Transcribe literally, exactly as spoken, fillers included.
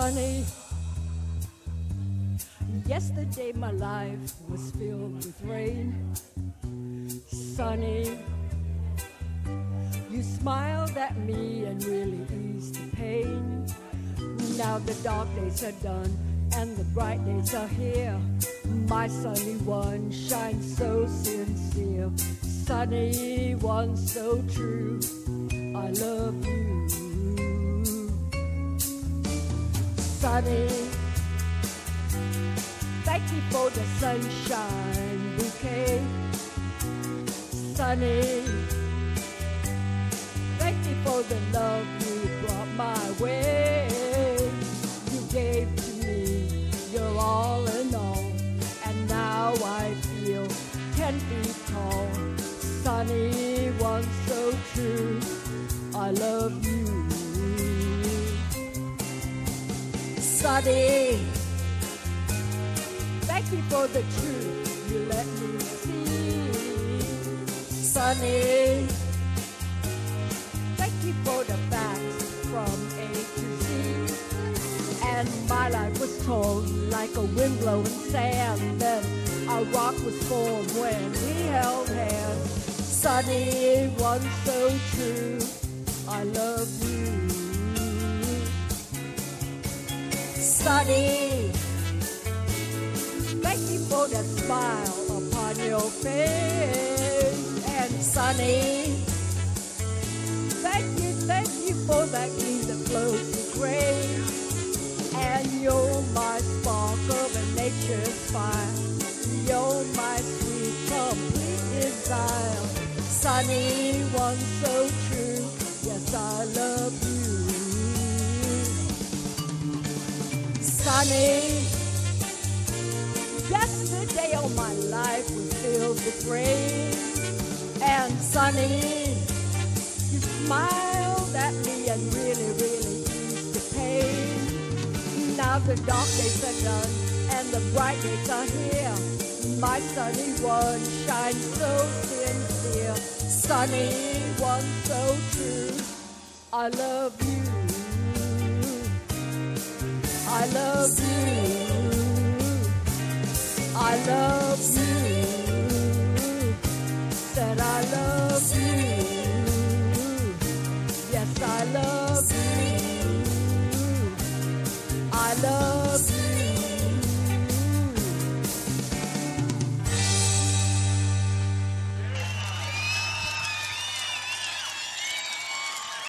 sunny. Yesterday my life was filled with rain. Sunny, you smiled at me and really eased the pain. Now the dark days are done and the bright days are here. My sunny one shines so sincere. Sunny one so true, I love you. Sunny, thank you for the sunshine bouquet. Sunny, thank you for the love you brought my way. You gave to me your all in all, and now I feel ten feet tall. Sunny one so true, I love you. Sunny, thank you for the truth you let me see. Sunny, thank you for the facts from A to Z. And my life was torn like a wind blowing sand. Then our rock was formed when we held hands. Sunny one so true, I love you. Sunny, thank you for the smile upon your face. And Sunny, thank you, thank you for that gleam that flows with grace. And you're my spark of a nature's fire. You're my sweet, complete desire. Sunny one so true, yes I love you. Sunny, yesterday all my life was filled with rain. And Sunny, you smiled at me and really, really eased the pain. Now the dark days are done and the bright days are here. My sunny one shines so sincere. Sunny one so true, I love you. I love you. I love you.